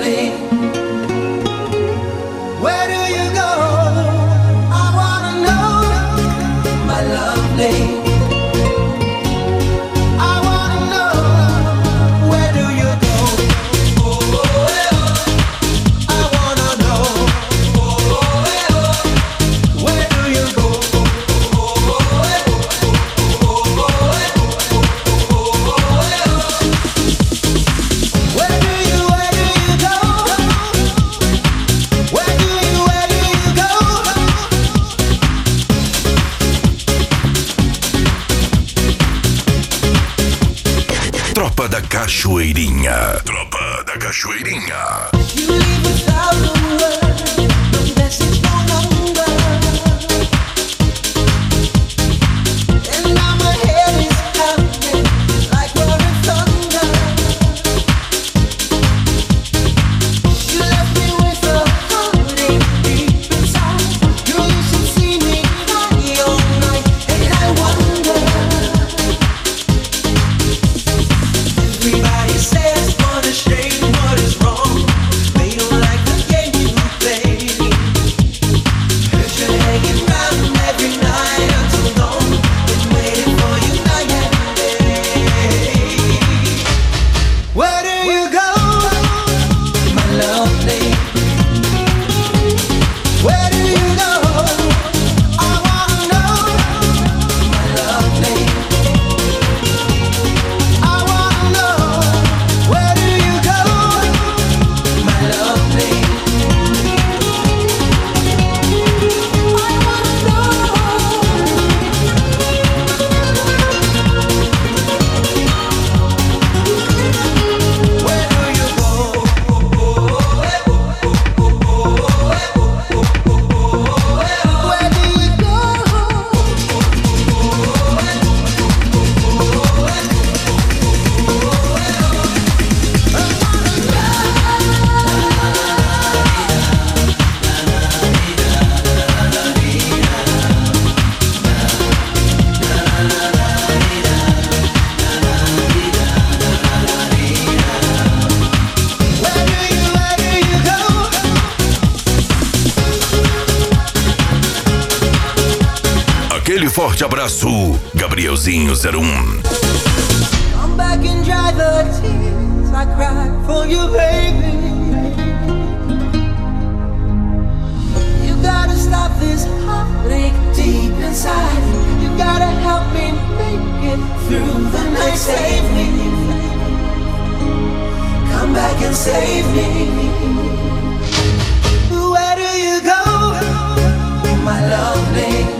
lovely? Where do you go? I wanna know, my lovely. Tropa da Cachoeirinha. Tropa da Cachoeirinha. Aquele forte abraço, Gabrielzinho 01. Come back and dry the tears I cried for you, baby. You gotta stop this heartache deep inside. You gotta help me make it through the night. Save me. Come back and save me. Where do you go, my lovely?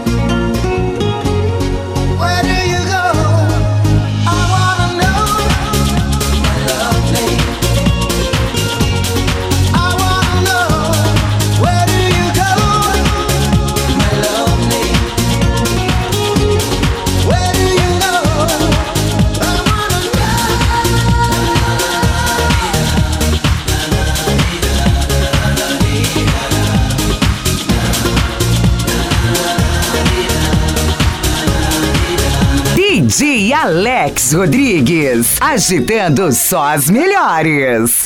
DJ Alex Rodrigues, agitando só as melhores.